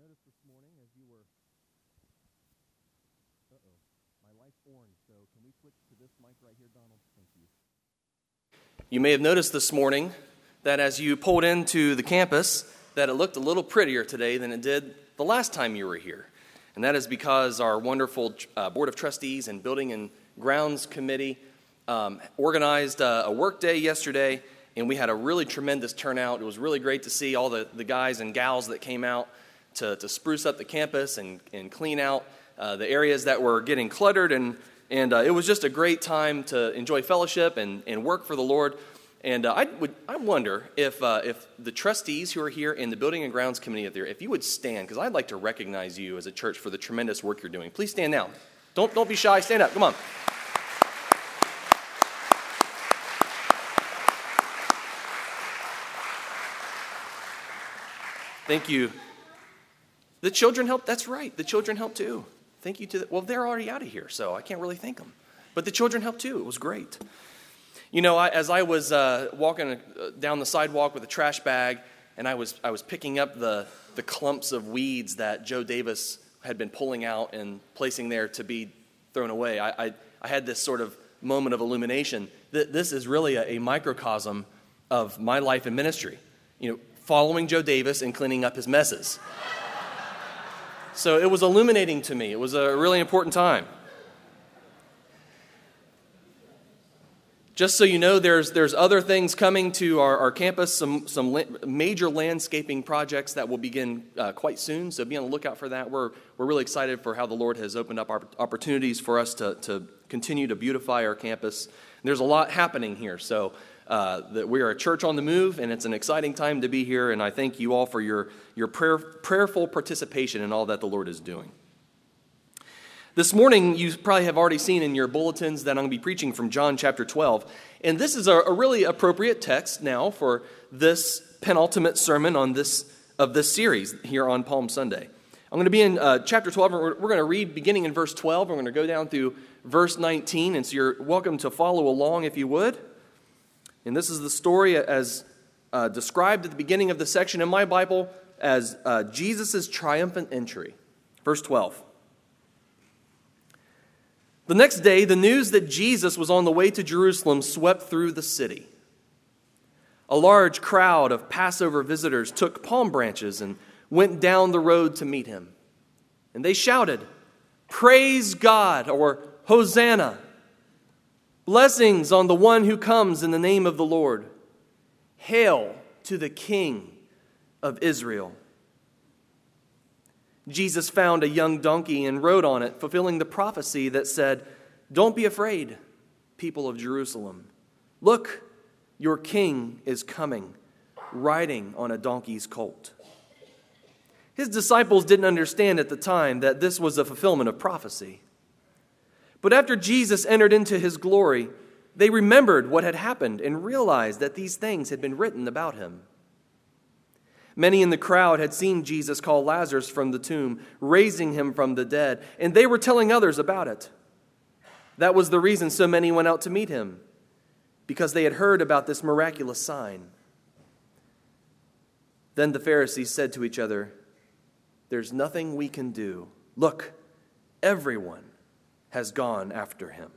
noticed this morning as you were... My light's orange, so can we switch to this mic right here, Donald? Thank you. You may have noticed this morning that as you pulled into the campus, that it looked a little prettier today than it did the last time you were here. And that is because our wonderful Board of Trustees and Building and Grounds Committee organized a work day yesterday, and we had a really tremendous turnout. It was really great to see all the guys and gals that came out to spruce up the campus and clean out the areas that were getting cluttered, and it was just a great time to enjoy fellowship and work for the Lord. And I wonder if the trustees who are here in the Building and Grounds Committee up there, if you would stand, because I'd like to recognize you as a church for the tremendous work you're doing. Please stand now. Don't be shy. Stand up. Come on. Thank you. The children helped. That's right. The children helped too. Thank you to well, they're already out of here, so I can't really thank them. But the children helped too. It was great. You know, as I was walking down the sidewalk with a trash bag, and I was picking up the clumps of weeds that Joe Davis had been pulling out and placing there to be thrown away, I had this sort of moment of illumination that this is really a microcosm of my life and ministry. You know, following Joe Davis and cleaning up his messes. So it was illuminating to me. It was a really important time. Just so you know, there's other things coming to our campus, some major landscaping projects that will begin quite soon, so be on the lookout for that. We're really excited for how the Lord has opened up opportunities for us to continue to beautify our campus. There's a lot happening here, so that we are a church on the move, and it's an exciting time to be here, and I thank you all for your prayerful participation in all that the Lord is doing. This morning, you probably have already seen in your bulletins that I'm going to be preaching from John chapter 12. And this is a really appropriate text now for this penultimate sermon of this series here on Palm Sunday. I'm going to be in chapter 12. We're going to read beginning in verse 12. We're going to go down through verse 19. And so you're welcome to follow along if you would. And this is the story as described at the beginning of the section in my Bible as Jesus' triumphant entry. Verse 12. The next day, the news that Jesus was on the way to Jerusalem swept through the city. A large crowd of Passover visitors took palm branches and went down the road to meet him. And they shouted, "Praise God," or "Hosanna. Blessings on the one who comes in the name of the Lord. Hail to the King of Israel." Jesus found a young donkey and rode on it, fulfilling the prophecy that said, "Don't be afraid, people of Jerusalem. Look, your king is coming, riding on a donkey's colt." His disciples didn't understand at the time that this was a fulfillment of prophecy. But after Jesus entered into his glory, they remembered what had happened and realized that these things had been written about him. Many in the crowd had seen Jesus call Lazarus from the tomb, raising him from the dead, and they were telling others about it. That was the reason so many went out to meet him, because they had heard about this miraculous sign. Then the Pharisees said to each other, "There's nothing we can do. Look, everyone has gone after him."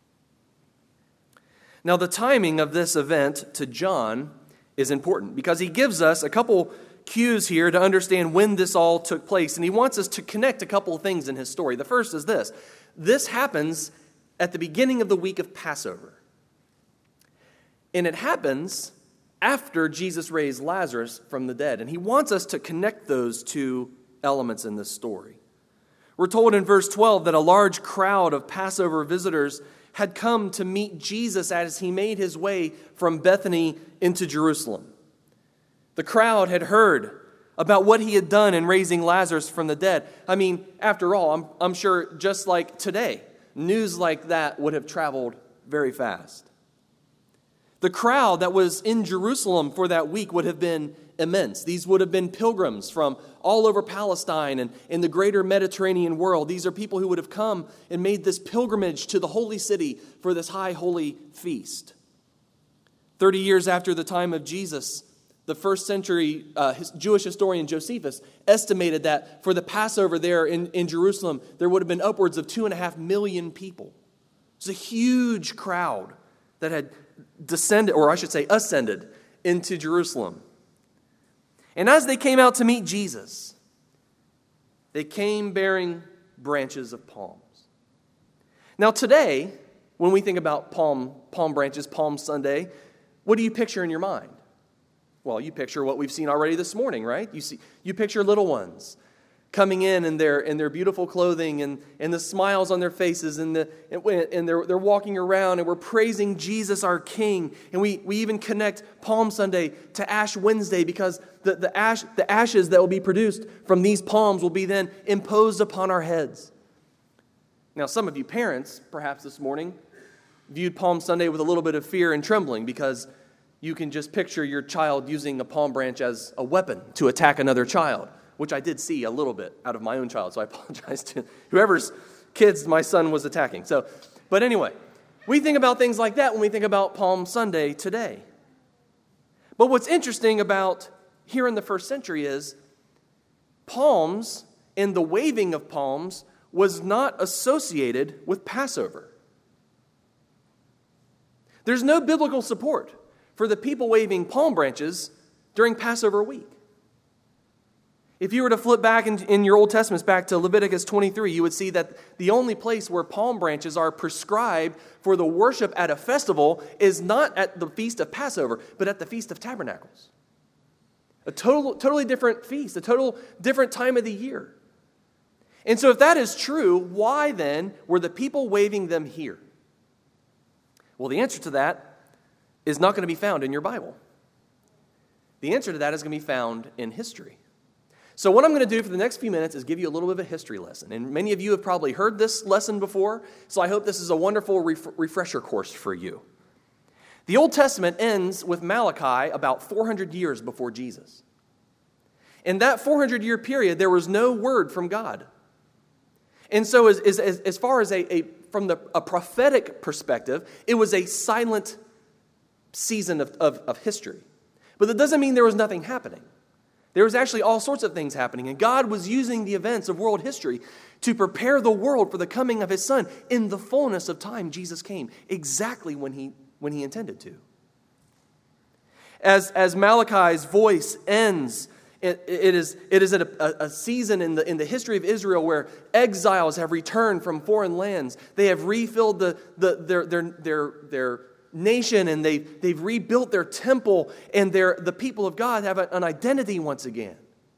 Now, the timing of this event to John is important because he gives us a couple cues here to understand when this all took place, and he wants us to connect a couple of things in his story. The first is this. This happens at the beginning of the week of Passover. And it happens after Jesus raised Lazarus from the dead, and he wants us to connect those two elements in this story. We're told in verse 12 that a large crowd of Passover visitors had come to meet Jesus as he made his way from Bethany into Jerusalem. The crowd had heard about what he had done in raising Lazarus from the dead. I mean, after all, I'm sure just like today, news like that would have traveled very fast. The crowd that was in Jerusalem for that week would have been immense. These would have been pilgrims from all over Palestine and in the greater Mediterranean world. These are people who would have come and made this pilgrimage to the holy city for this high holy feast. 30 years after the time of Jesus, the first century Jewish historian Josephus estimated that for the Passover there in Jerusalem, there would have been upwards of 2.5 million people. It's a huge crowd that had descended, or I should say ascended, into Jerusalem. And as they came out to meet Jesus, they came bearing branches of palms. Now today, when we think about palm branches, Palm Sunday, what do you picture in your mind? Well, you picture what we've seen already this morning, right? You picture little ones coming in their beautiful clothing and the smiles on their faces and they're walking around and we're praising Jesus our King. And we even connect Palm Sunday to Ash Wednesday because the ashes that will be produced from these palms will be then imposed upon our heads. Now, some of you parents, perhaps this morning, viewed Palm Sunday with a little bit of fear and trembling because you can just picture your child using a palm branch as a weapon to attack another child, which I did see a little bit out of my own child, so I apologize to whoever's kids my son was attacking. But anyway, we think about things like that when we think about Palm Sunday today. But what's interesting about here in the first century is palms and the waving of palms was not associated with Passover. There's no biblical support for the people waving palm branches during Passover week. If you were to flip back in your Old Testaments back to Leviticus 23, you would see that the only place where palm branches are prescribed for the worship at a festival is not at the Feast of Passover, but at the Feast of Tabernacles. A totally different feast, a total different time of the year. And so if that is true, why then were the people waving them here? Well, the answer to that is not going to be found in your Bible. The answer to that is going to be found in history. So what I'm going to do for the next few minutes is give you a little bit of a history lesson. And many of you have probably heard this lesson before, so I hope this is a wonderful refresher course for you. The Old Testament ends with Malachi about 400 years before Jesus. In that 400-year period, there was no word from God. And so as far as from a prophetic perspective, it was a silent season of history. But that doesn't mean there was nothing happening. There was actually all sorts of things happening, and God was using the events of world history to prepare the world for the coming of His Son. In the fullness of time, Jesus came exactly when He intended to. As Malachi's voice ends, it is at a season in the history of Israel where exiles have returned from foreign lands. They have refilled their nation, and they've rebuilt their temple, and the people of God have an identity once again.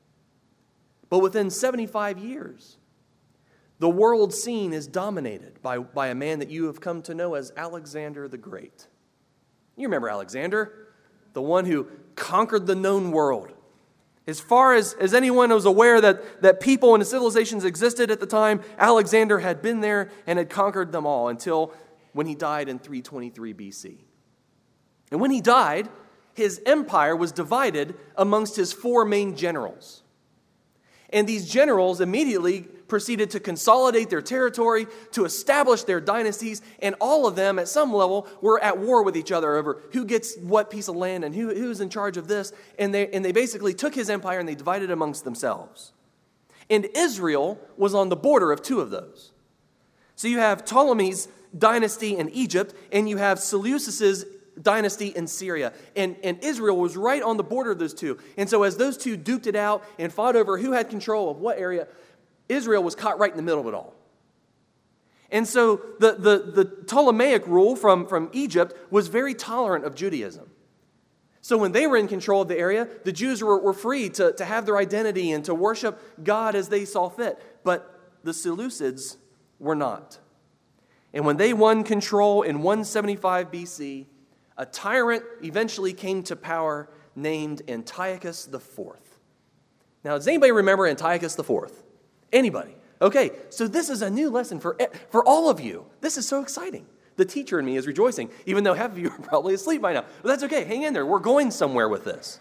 But within 75 years, the world scene is dominated by a man that you have come to know as Alexander the Great. You remember Alexander, the one who conquered the known world. As far as anyone was aware that people and civilizations existed at the time, Alexander had been there and had conquered them all until when he died in 323 BC. And when he died, his empire was divided amongst his 4 main generals. And these generals immediately proceeded to consolidate their territory, to establish their dynasties, and all of them at some level were at war with each other over who gets what piece of land and who's in charge of this. And they basically took his empire and they divided it amongst themselves. And Israel was on the border of 2 of those. So you have Ptolemy's dynasty in Egypt, and you have Seleucus's dynasty in Syria. And Israel was right on the border of those 2. And so as those 2 duked it out and fought over who had control of what area, Israel was caught right in the middle of it all. And so the Ptolemaic rule from Egypt was very tolerant of Judaism. So when they were in control of the area, the Jews were free to have their identity and to worship God as they saw fit. But the Seleucids were not. And when they won control in 175 BC, a tyrant eventually came to power named Antiochus IV. Now, does anybody remember Antiochus IV? Anybody? Okay, so this is a new lesson for all of you. This is so exciting. The teacher in me is rejoicing, even though half of you are probably asleep by now. But that's okay. Hang in there. We're going somewhere with this.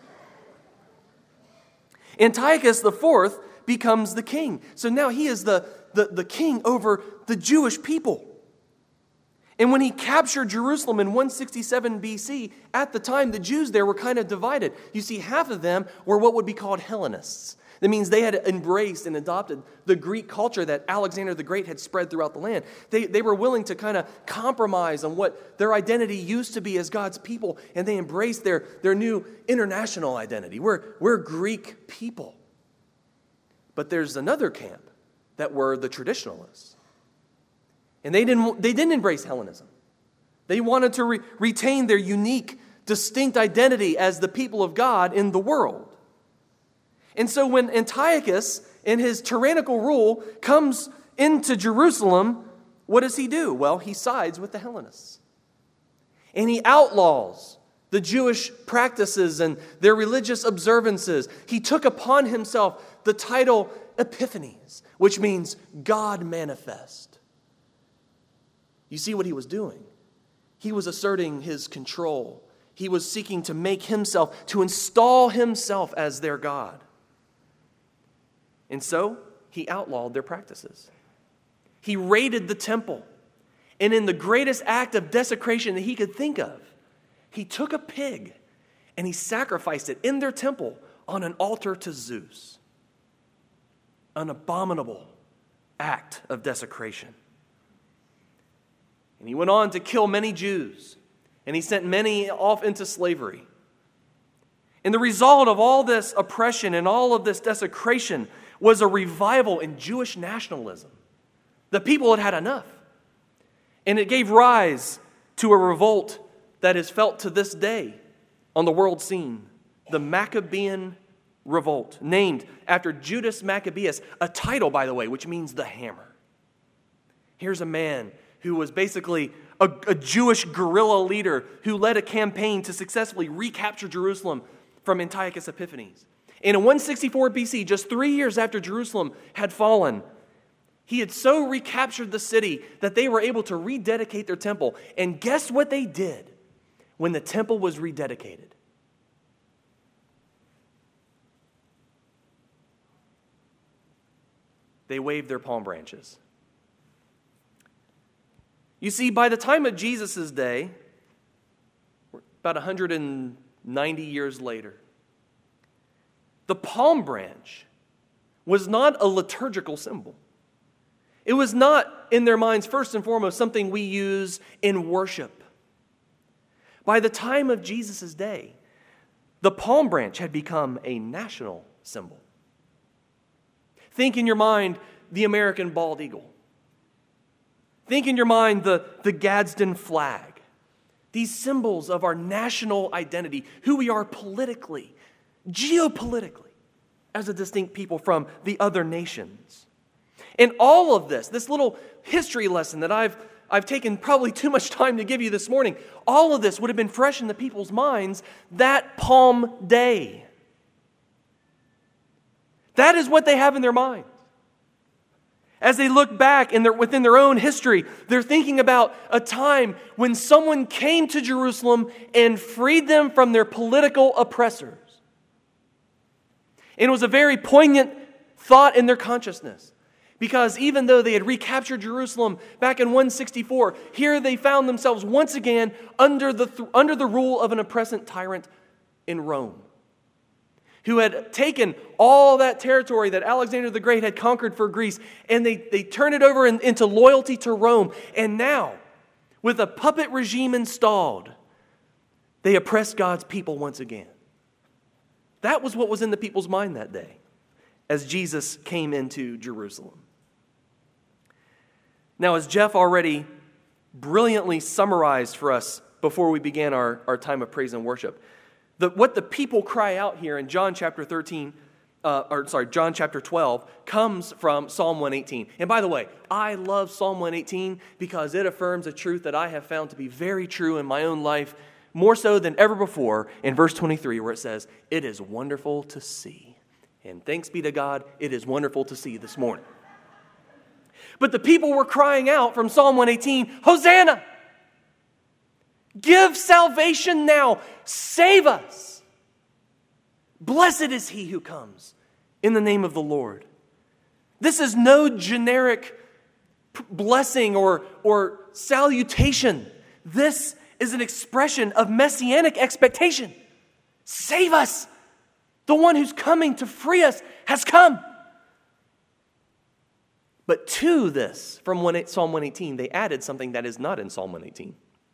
Antiochus IV becomes the king. So now he is the king over the Jewish people. And when he captured Jerusalem in 167 BC, at the time, the Jews there were kind of divided. You see, half of them were what would be called Hellenists. That means they had embraced and adopted the Greek culture that Alexander the Great had spread throughout the land. They were willing to kind of compromise on what their identity used to be as God's people, and they embraced their new international identity. We're Greek people. But there's another camp that were the traditionalists. And they didn't embrace Hellenism. They wanted to retain their unique, distinct identity as the people of God in the world. And so when Antiochus, in his tyrannical rule, comes into Jerusalem, what does he do? Well, he sides with the Hellenists. And he outlaws the Jewish practices and their religious observances. He took upon himself the title Epiphanes, which means God manifest. You see what he was doing? He was asserting his control. He was seeking to make himself, to install himself as their God. And so, he outlawed their practices. He raided the temple. And in the greatest act of desecration that he could think of, he took a pig and he sacrificed it in their temple on an altar to Zeus. An abominable act of desecration. And he went on to kill many Jews, and he sent many off into slavery. And the result of all this oppression and all of this desecration was a revival in Jewish nationalism. The people had had enough. And it gave rise to a revolt that is felt to this day on the world scene, the Maccabean Revolt, named after Judas Maccabeus, a title, by the way, which means the hammer. Here's a man who was basically a Jewish guerrilla leader who led a campaign to successfully recapture Jerusalem from Antiochus Epiphanes. And in 164 BC, just 3 years after Jerusalem had fallen, he had so recaptured the city that they were able to rededicate their temple. And guess what they did when the temple was rededicated? They waved their palm branches. You see, by the time of Jesus' day, about 190 years later, the palm branch was not a liturgical symbol. It was not, in their minds, first and foremost, something we use in worship. By the time of Jesus' day, the palm branch had become a national symbol. Think in your mind the American bald eagle. Think in your mind the Gadsden flag. These symbols of our national identity, who we are politically, geopolitically, as a distinct people from the other nations. And all of this little history lesson that I've taken probably too much time to give you this morning, all of this would have been fresh in the people's minds that Palm Day. That is what they have in their minds. As they look back within their own history, they're thinking about a time when someone came to Jerusalem and freed them from their political oppressors. And it was a very poignant thought in their consciousness. Because even though they had recaptured Jerusalem back in 164, here they found themselves once again under the rule of an oppressant tyrant in Rome, who had taken all that territory that Alexander the Great had conquered for Greece, and they turned it over into loyalty to Rome. And now, with a puppet regime installed, they oppressed God's people once again. That was what was in the people's mind that day as Jesus came into Jerusalem. Now, as Jeff already brilliantly summarized for us before we began our time of praise and worship, what the people cry out here in John chapter 12 comes from Psalm 118. And by the way, I love Psalm 118 because it affirms a truth that I have found to be very true in my own life, more so than ever before, in verse 23, where it says, "It is wonderful to see." And thanks be to God, it is wonderful to see this morning. But the people were crying out from Psalm 118, "Hosanna! Give salvation now! Save us! Blessed is he who comes in the name of the Lord." This is no generic blessing or salutation. This is an expression of messianic expectation. Save us! The one who's coming to free us has come. But to this, from Psalm 118, they added something that is not in Psalm 118.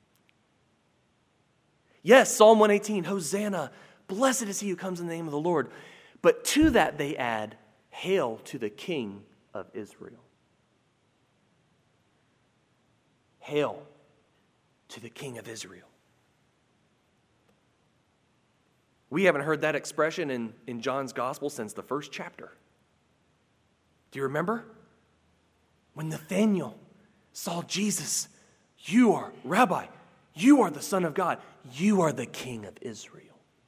Yes, Psalm 118, Hosanna, blessed is he who comes in the name of the Lord. But to that they add, hail to the King of Israel. Hail to the King of Israel. We haven't heard that expression in John's gospel since the first chapter. Do you remember? When Nathanael saw Jesus, you are, Rabbi, you are the Son of God. You are the King of Israel.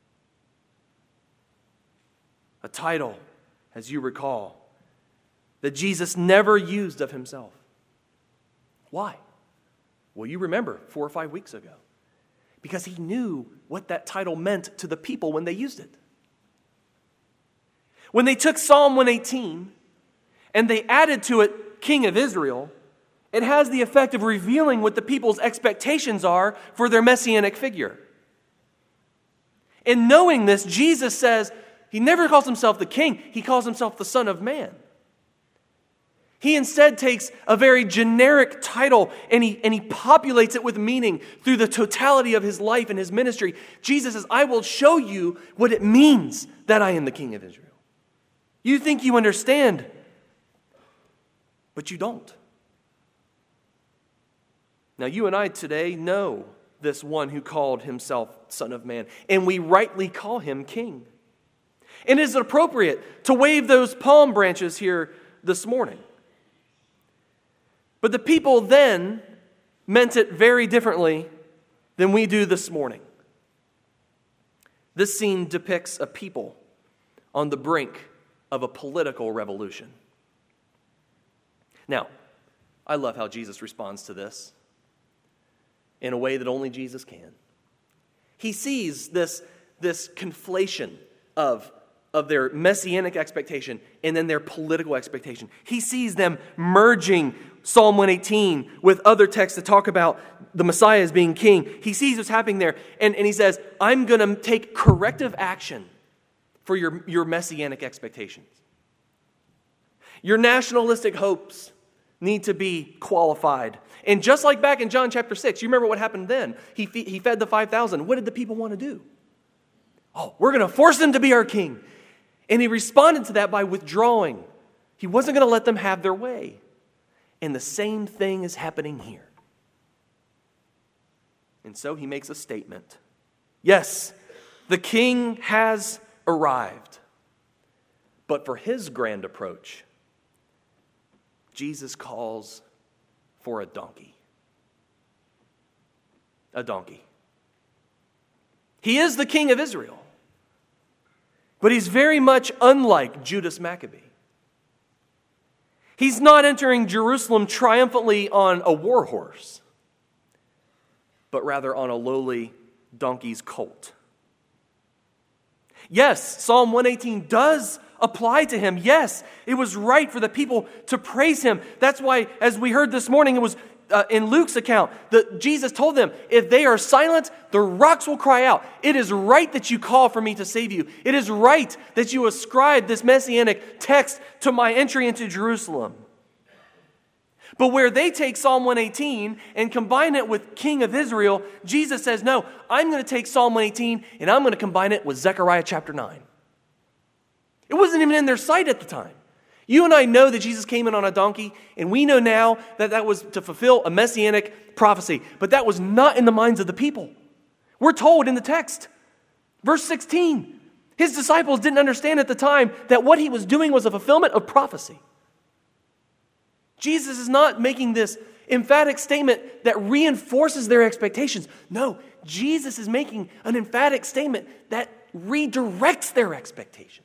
A title, as you recall, that Jesus never used of himself. Why? Well, you remember 4 or 5 weeks ago. Because he knew what that title meant to the people when they used it. When they took Psalm 118 and they added to it King of Israel, it has the effect of revealing what the people's expectations are for their messianic figure. In knowing this, Jesus says, he never calls himself the king, he calls himself the Son of Man. He instead takes a very generic title and he populates it with meaning through the totality of his life and his ministry. Jesus says, I will show you what it means that I am the King of Israel. You think you understand, but you don't. Now, you and I today know this one who called himself Son of Man, and we rightly call him King. And is it appropriate to wave those palm branches here this morning? But the people then meant it very differently than we do this morning. This scene depicts a people on the brink of a political revolution. Now, I love how Jesus responds to this in a way that only Jesus can. He sees this conflation of their messianic expectation and then their political expectation. He sees them merging Psalm 118 with other texts that talk about the Messiah as being king. He sees what's happening there, and he says, I'm going to take corrective action for your messianic expectations. Your nationalistic hopes need to be qualified. And just like back in John chapter 6, you remember what happened then? He fed the 5,000. What did the people want to do? Oh, we're going to force him to be our king. And he responded to that by withdrawing. He wasn't going to let them have their way. And the same thing is happening here. And so he makes a statement. Yes, the king has arrived. But for his grand approach, Jesus calls for a donkey. A donkey. He is the King of Israel. But he's very much unlike Judas Maccabee. He's not entering Jerusalem triumphantly on a war horse, but rather on a lowly donkey's colt. Yes, Psalm 118 does apply to him. Yes, it was right for the people to praise him. That's why, as we heard this morning, it was in Luke's account that Jesus told them, if they are silent, the rocks will cry out. It is right that you call for me to save you. It is right that you ascribe this messianic text to my entry into Jerusalem. But where they take Psalm 118 and combine it with King of Israel, Jesus says, no, I'm going to take Psalm 118 and I'm going to combine it with Zechariah chapter 9. It wasn't even in their sight at the time. You and I know that Jesus came in on a donkey, and we know now that that was to fulfill a messianic prophecy. But that was not in the minds of the people. We're told in the text, verse 16, his disciples didn't understand at the time that what he was doing was a fulfillment of prophecy. Jesus is not making this emphatic statement that reinforces their expectations. No, Jesus is making an emphatic statement that redirects their expectations.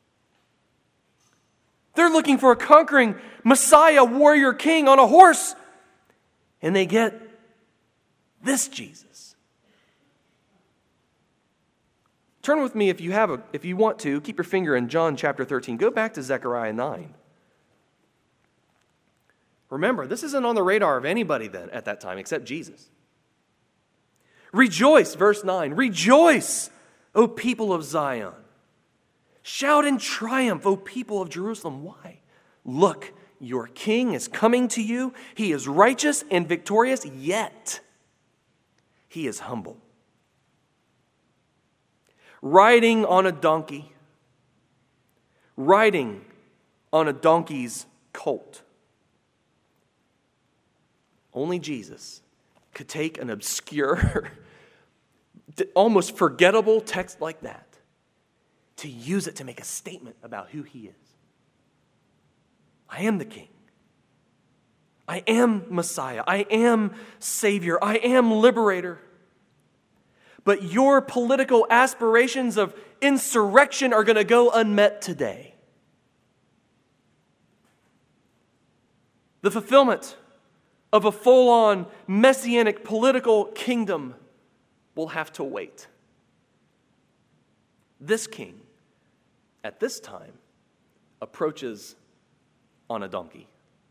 They're looking for a conquering Messiah, warrior king on a horse. And they get this Jesus. Turn with me if you want to. Keep your finger in John chapter 13. Go back to Zechariah 9. Remember, this isn't on the radar of anybody then at that time except Jesus. Rejoice, verse 9. Rejoice, O people of Zion. Shout in triumph, O people of Jerusalem. Why? Look, your king is coming to you. He is righteous and victorious, yet he is humble. Riding on a donkey. Riding on a donkey's colt. Only Jesus could take an obscure, almost forgettable text like that to use it to make a statement about who he is. I am the king. I am Messiah. I am Savior. I am liberator. But your political aspirations of insurrection are going to go unmet today. The fulfillment of a full-on messianic political kingdom will have to wait. This king, at this time, approaches on a donkey.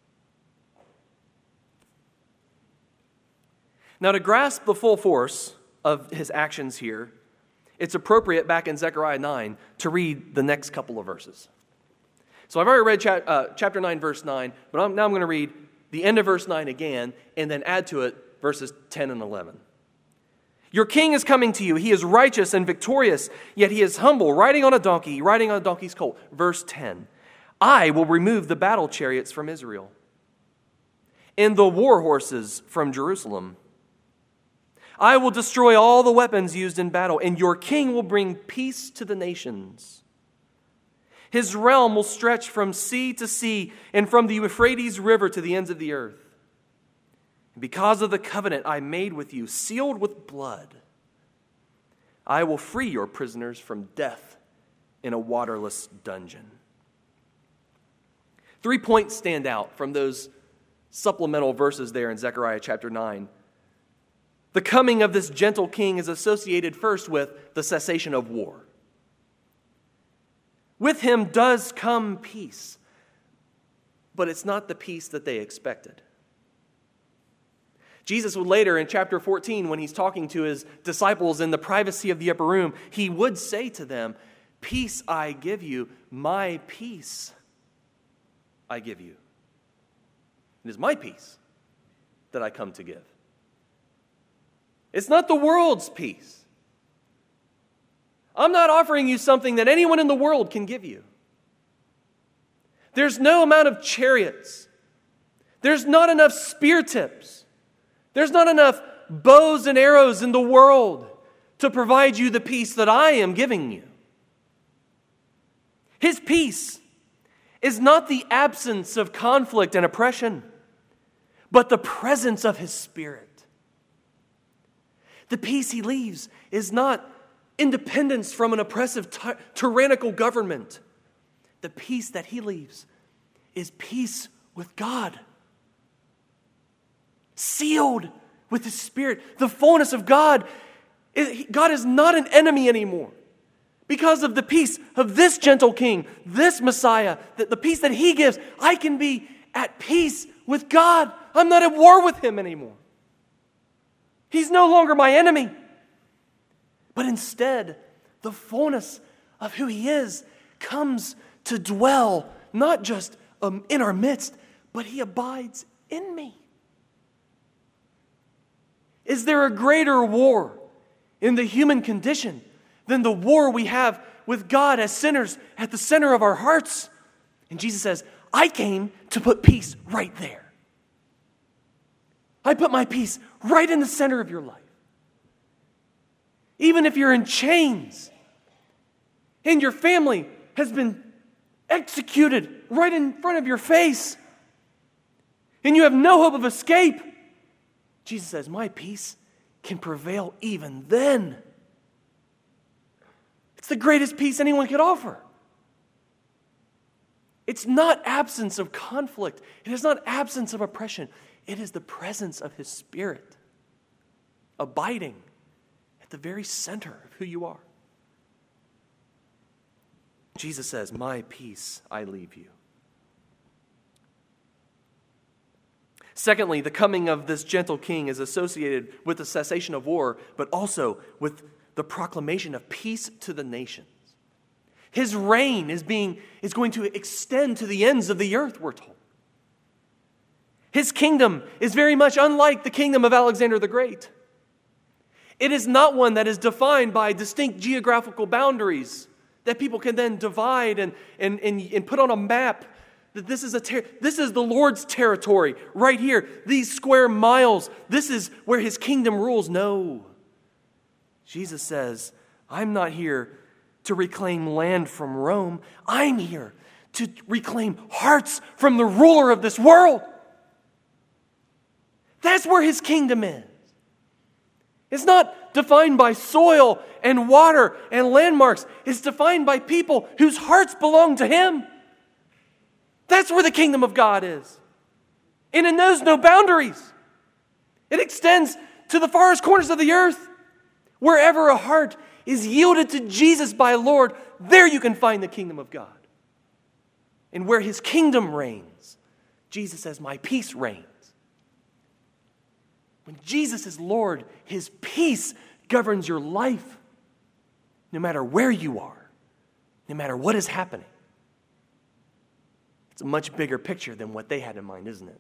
Now, to grasp the full force of his actions here, it's appropriate back in Zechariah 9 to read the next couple of verses. So I've already read chapter 9, verse 9, but now I'm going to read the end of verse 9 again, and then add to it verses 10 and 11. Your king is coming to you. He is righteous and victorious, yet he is humble, riding on a donkey's colt. Verse 10. I will remove the battle chariots from Israel and the war horses from Jerusalem. I will destroy all the weapons used in battle, and your king will bring peace to the nations. His realm will stretch from sea to sea and from the Euphrates River to the ends of the earth. And because of the covenant I made with you, sealed with blood, I will free your prisoners from death in a waterless dungeon. 3 points stand out from those supplemental verses there in Zechariah chapter 9. The coming of this gentle king is associated first with the cessation of war. With him does come peace, but it's not the peace that they expected. Jesus would later in chapter 14, when he's talking to his disciples in the privacy of the upper room, he would say to them, peace I give you, my peace I give you. It is my peace that I come to give. It's not the world's peace. I'm not offering you something that anyone in the world can give you. There's no amount of chariots. There's not enough spear tips. There's not enough bows and arrows in the world to provide you the peace that I am giving you. His peace is not the absence of conflict and oppression, but the presence of His Spirit. The peace He leaves is not independence from an oppressive, tyrannical government. The peace that He leaves is peace with God. Sealed with His Spirit. The fullness of God. God is not an enemy anymore. Because of the peace of this gentle King, this Messiah, the peace that He gives, I can be at peace with God. I'm not at war with Him anymore. He's no longer my enemy. But instead, the fullness of who He is comes to dwell, not just in our midst, but He abides in me. Is there a greater war in the human condition than the war we have with God as sinners at the center of our hearts? And Jesus says, I came to put peace right there. I put my peace right in the center of your life. Even if you're in chains and your family has been executed right in front of your face and you have no hope of escape, Jesus says, my peace can prevail even then. It's the greatest peace anyone could offer. It's not absence of conflict. It is not absence of oppression. It is the presence of His Spirit abiding at the very center of who you are. Jesus says, my peace I leave you. Secondly, the coming of this gentle king is associated with the cessation of war, but also with the proclamation of peace to the nations. His reign is going to extend to the ends of the earth, we're told. His kingdom is very much unlike the kingdom of Alexander the Great. It is not one that is defined by distinct geographical boundaries that people can then divide and put on a map. That this is the Lord's territory right here. These square miles, this is where his kingdom rules. No. Jesus says, I'm not here to reclaim land from Rome. I'm here to reclaim hearts from the ruler of this world. That's where his kingdom is. It's not defined by soil and water and landmarks. It's defined by people whose hearts belong to him. That's where the kingdom of God is. And it knows no boundaries. It extends to the farthest corners of the earth. Wherever a heart is yielded to Jesus by Lord, there you can find the kingdom of God. And where his kingdom reigns, Jesus says, my peace reigns. When Jesus is Lord, his peace governs your life, no matter where you are, no matter what is happening. It's a much bigger picture than what they had in mind, isn't it?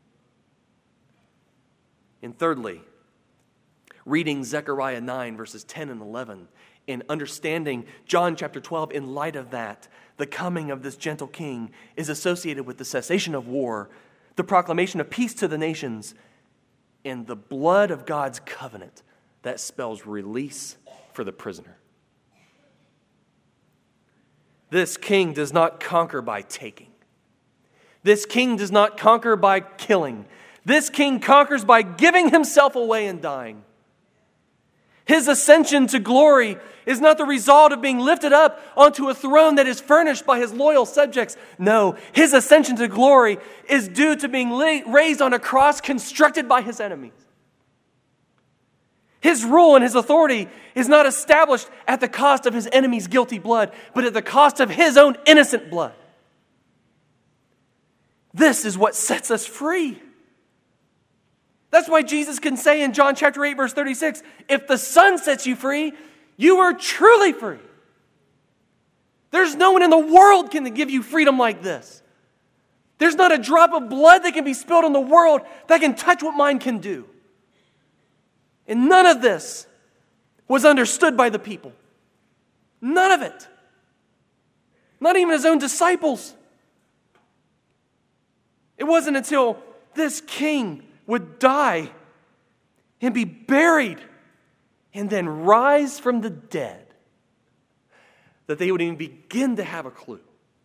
And thirdly, reading Zechariah 9, verses 10 and 11, and understanding John chapter 12 in light of that, the coming of this gentle king is associated with the cessation of war, the proclamation of peace to the nations, and the blood of God's covenant that spells release for the prisoner. This king does not conquer by taking. This king does not conquer by killing. This king conquers by giving himself away and dying. His ascension to glory is not the result of being lifted up onto a throne that is furnished by his loyal subjects. No, his ascension to glory is due to being raised on a cross constructed by his enemies. His rule and his authority is not established at the cost of his enemy's guilty blood, but at the cost of his own innocent blood. This is what sets us free. That's why Jesus can say in John chapter 8, verse 36, if the Son sets you free, you are truly free. There's no one in the world can give you freedom like this. There's not a drop of blood that can be spilled in the world that can touch what mine can do. And none of this was understood by the people. None of it. Not even his own disciples. It wasn't until this king would die and be buried and then rise from the dead that they would even begin to have a clue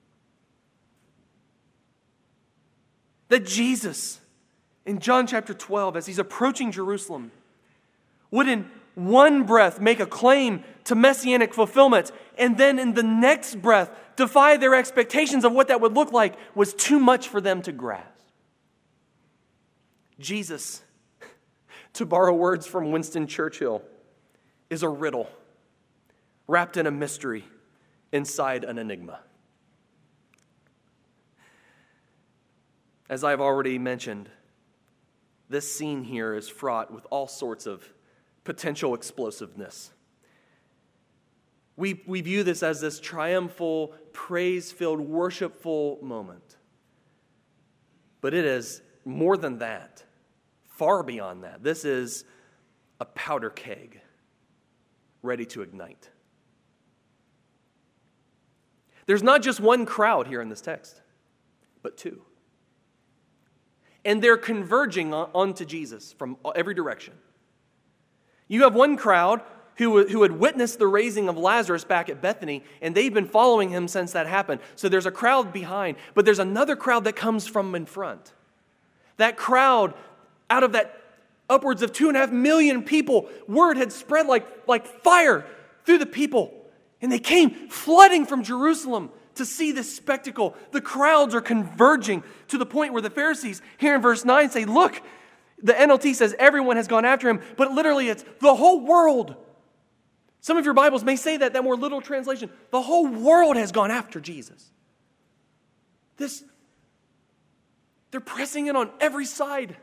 that Jesus, in John chapter 12, as he's approaching Jerusalem, would in one breath make a claim to messianic fulfillment and then in the next breath defy their expectations of what that would look like was too much for them to grasp. Jesus, to borrow words from Winston Churchill, is a riddle wrapped in a mystery inside an enigma. As I've already mentioned, this scene here is fraught with all sorts of potential explosiveness. We view this as this triumphal, praise-filled, worshipful moment. But it is more than that. Far beyond that. This is a powder keg ready to ignite. There's not just one crowd here in this text, but two. And they're converging onto Jesus from every direction. You have one crowd who had witnessed the raising of Lazarus back at Bethany, and they've been following him since that happened. So there's a crowd behind, but there's another crowd that comes from in front. That crowd, out of that upwards of 2.5 million people, word had spread like fire through the people. And they came flooding from Jerusalem to see this spectacle. The crowds are converging to the point where the Pharisees, here in verse 9, say, look, the NLT says everyone has gone after him, but literally it's the whole world. Some of your Bibles may say that more literal translation. The whole world has gone after Jesus. This They're pressing in on every side.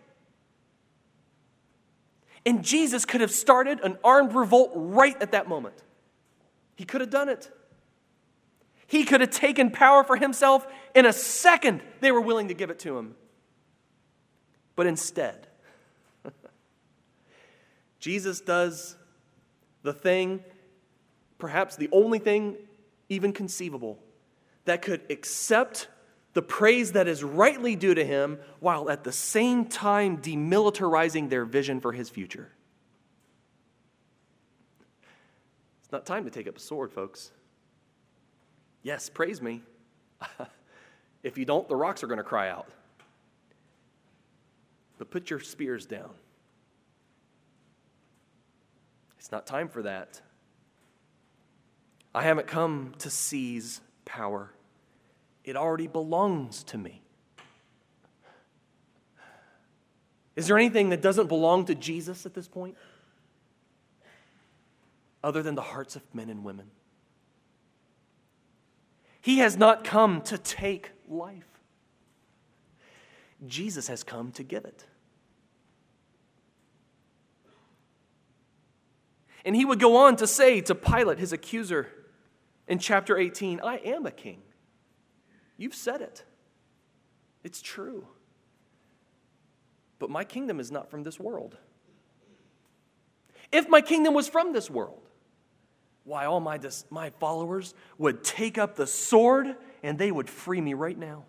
And Jesus could have started an armed revolt right at that moment. He could have done it. He could have taken power for himself in a second. They were willing to give it to him. But instead, Jesus does the thing, perhaps the only thing even conceivable, that could accept the praise that is rightly due to him while at the same time demilitarizing their vision for his future. It's not time to take up a sword, folks. Yes, praise me. If you don't, the rocks are going to cry out. But put your spears down. It's not time for that. I haven't come to seize power. It already belongs to me. Is there anything that doesn't belong to Jesus at this point? Other than the hearts of men and women. He has not come to take life. Jesus has come to give it. And he would go on to say to Pilate, his accuser, in chapter 18, I am a king. You've said it. It's true. But my kingdom is not from this world. If my kingdom was from this world, why, all my followers would take up the sword and they would free me right now.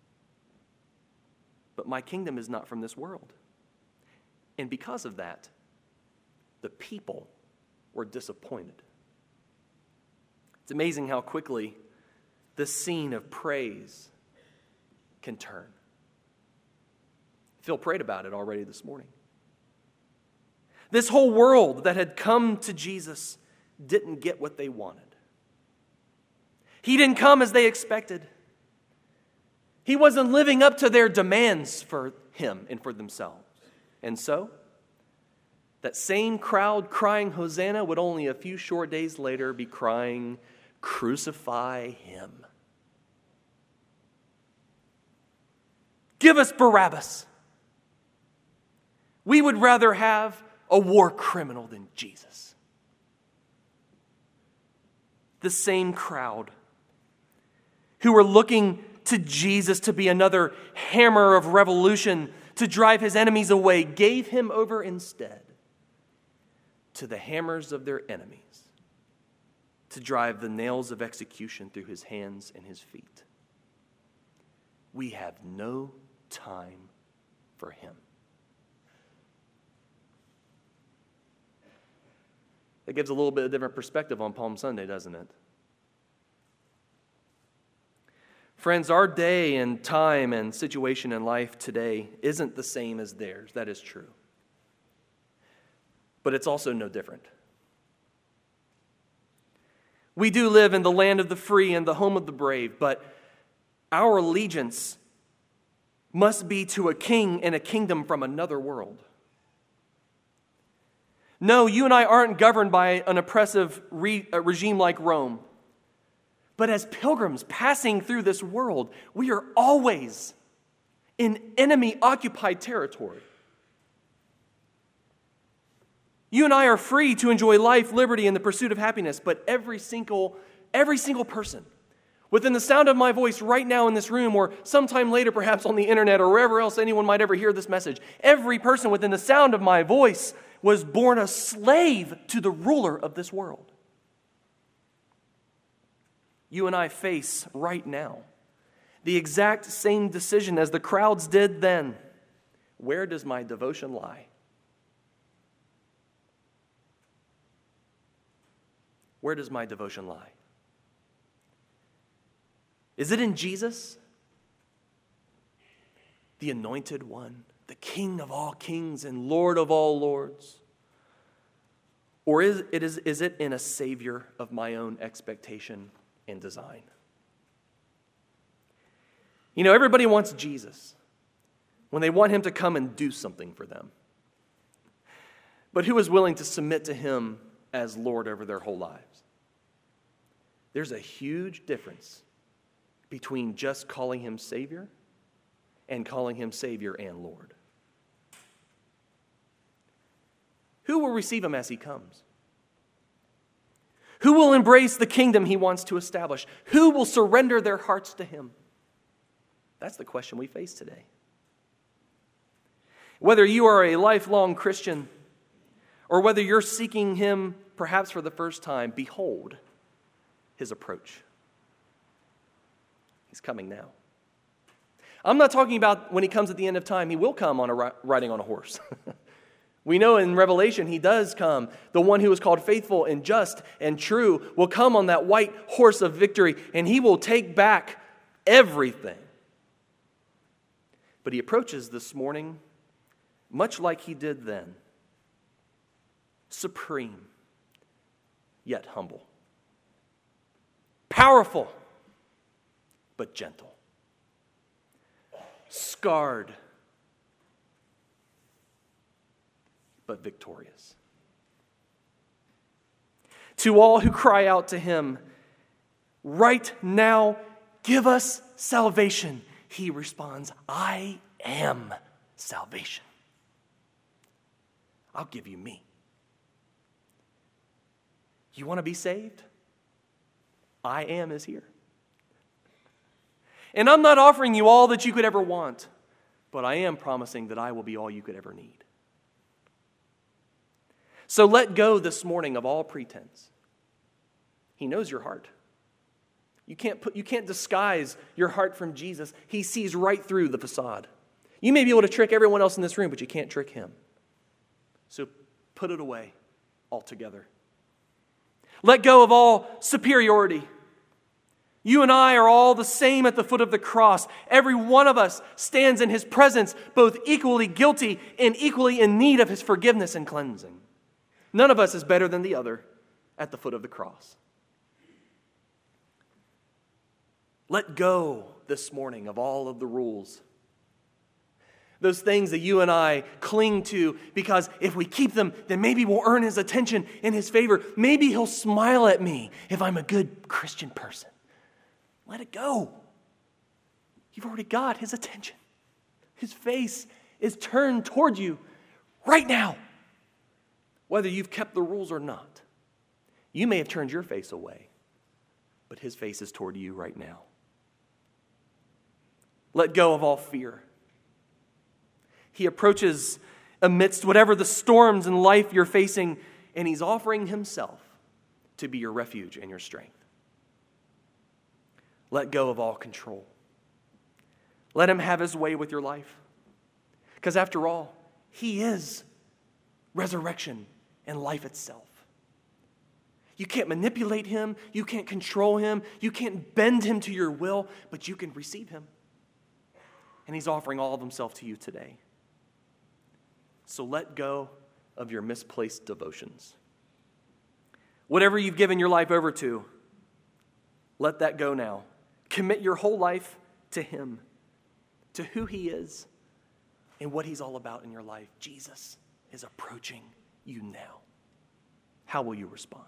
But my kingdom is not from this world. And because of that, the people were disappointed. It's amazing how quickly this scene of praise can turn. Phil prayed about it already this morning. This whole world that had come to Jesus didn't get what they wanted. He didn't come as they expected. He wasn't living up to their demands for him and for themselves. And so, that same crowd crying Hosanna would only a few short days later be crying, crucify him. Give us Barabbas. We would rather have a war criminal than Jesus. The same crowd who were looking to Jesus to be another hammer of revolution to drive his enemies away gave him over instead to the hammers of their enemies to drive the nails of execution through his hands and his feet. We have no time for him. That gives a little bit of different perspective on Palm Sunday, doesn't it? Friends, our day and time and situation in life today isn't the same as theirs. That is true. But it's also no different. We do live in the land of the free and the home of the brave, but our allegiance must be to a king and a kingdom from another world. No, you and I aren't governed by an oppressive regime like Rome. But as pilgrims passing through this world, we are always in enemy-occupied territory. You and I are free to enjoy life, liberty, and the pursuit of happiness, but every single person within the sound of my voice right now in this room, or sometime later perhaps on the internet or wherever else anyone might ever hear this message, every person within the sound of my voice was born a slave to the ruler of this world. You and I face right now the exact same decision as the crowds did then. Where does my devotion lie? Where does my devotion lie? Is it in Jesus, the anointed one, the King of all kings and Lord of all lords? Or is it in a Savior of my own expectation and design? You know, everybody wants Jesus when they want him to come and do something for them. But who is willing to submit to him as Lord over their whole lives? There's a huge difference between just calling him Savior and calling him Savior and Lord. Who will receive him as he comes? Who will embrace the kingdom he wants to establish? Who will surrender their hearts to him? That's the question we face today. Whether you are a lifelong Christian or whether you're seeking him perhaps for the first time, behold his approach. He's coming now. I'm not talking about when he comes at the end of time. He will come riding on a horse. We know in Revelation he does come. The one who is called faithful and just and true will come on that white horse of victory, and he will take back everything. But he approaches this morning much like he did then. Supreme, yet humble. Powerful, but gentle. Scarred, but victorious. To all who cry out to him, right now, give us salvation, he responds, I am salvation. I'll give you me. You want to be saved? I am is here. And I'm not offering you all that you could ever want, but I am promising that I will be all you could ever need. So let go this morning of all pretense. He knows your heart. You can't disguise your heart from Jesus. He sees right through the facade. You may be able to trick everyone else in this room, but you can't trick him. So put it away altogether. Let go of all superiority. You and I are all the same at the foot of the cross. Every one of us stands in his presence, both equally guilty and equally in need of his forgiveness and cleansing. None of us is better than the other at the foot of the cross. Let go this morning of all of the rules. Those things that you and I cling to because if we keep them, then maybe we'll earn his attention and his favor. Maybe he'll smile at me if I'm a good Christian person. Let it go. You've already got his attention. His face is turned toward you right now, whether you've kept the rules or not. You may have turned your face away, but his face is toward you right now. Let go of all fear. He approaches amidst whatever the storms in life you're facing, and he's offering himself to be your refuge and your strength. Let go of all control. Let him have his way with your life. Because after all, he is resurrection and life itself. You can't manipulate him. You can't control him. You can't bend him to your will, but you can receive him. And he's offering all of himself to you today. So let go of your misplaced devotions. Whatever you've given your life over to, let that go now. Commit your whole life to him, to who he is, and what he's all about in your life. Jesus is approaching you now. How will you respond?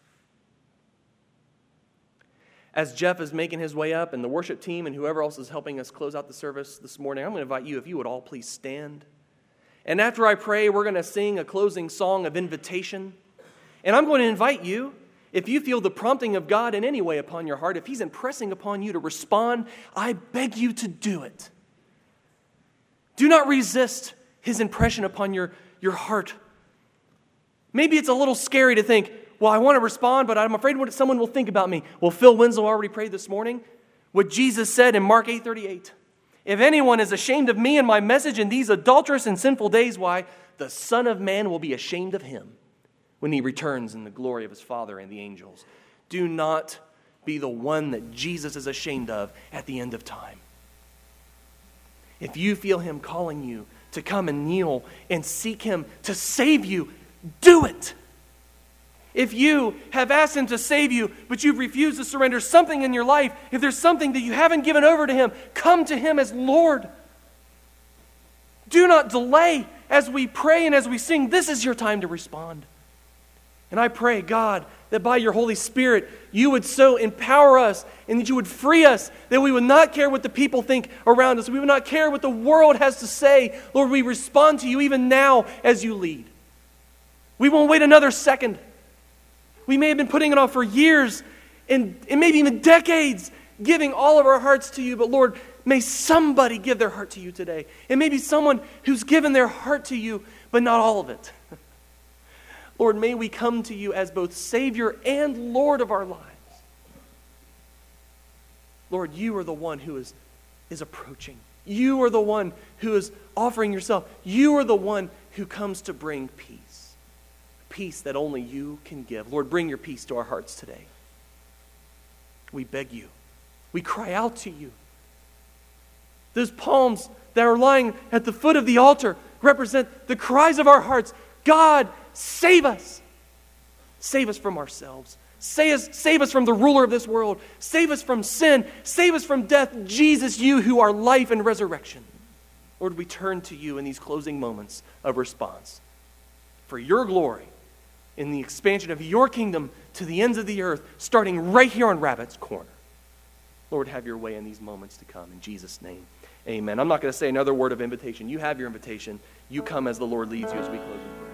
As Jeff is making his way up and the worship team and whoever else is helping us close out the service this morning, I'm going to invite you, if you would all please stand. And after I pray, we're going to sing a closing song of invitation. And I'm going to invite you, if you feel the prompting of God in any way upon your heart, if he's impressing upon you to respond, I beg you to do it. Do not resist his impression upon your heart. Maybe it's a little scary to think, well, I want to respond, but I'm afraid what someone will think about me. Well, Phil Winslow already prayed this morning what Jesus said in Mark 8:38. If anyone is ashamed of me and my message in these adulterous and sinful days, why, the Son of Man will be ashamed of him when he returns in the glory of his Father and the angels. Do not be the one that Jesus is ashamed of at the end of time. If you feel him calling you to come and kneel and seek him to save you, do it. If you have asked him to save you, but you've refused to surrender something in your life, if there's something that you haven't given over to him, come to him as Lord. Do not delay as we pray and as we sing. This is your time to respond. And I pray, God, that by your Holy Spirit, you would so empower us and that you would free us, that we would not care what the people think around us. We would not care what the world has to say. Lord, we respond to you even now as you lead. We won't wait another second. We may have been putting it off for years and maybe even decades, giving all of our hearts to you. But Lord, may somebody give their heart to you today. And maybe someone who's given their heart to you, but not all of it. Lord, may we come to you as both Savior and Lord of our lives. Lord, you are the one who is approaching. You are the one who is offering yourself. You are the one who comes to bring peace. Peace that only you can give. Lord, bring your peace to our hearts today. We beg you. We cry out to you. Those palms that are lying at the foot of the altar represent the cries of our hearts. God, save us. Save us from ourselves. Save us from the ruler of this world. Save us from sin. Save us from death. Jesus, you who are life and resurrection. Lord, we turn to you in these closing moments of response. For your glory, in the expansion of your kingdom to the ends of the earth, starting right here on Rabbit's Corner. Lord, have your way in these moments to come. In Jesus' name, amen. I'm not going to say another word of invitation. You have your invitation. You come as the Lord leads you as we close in prayer.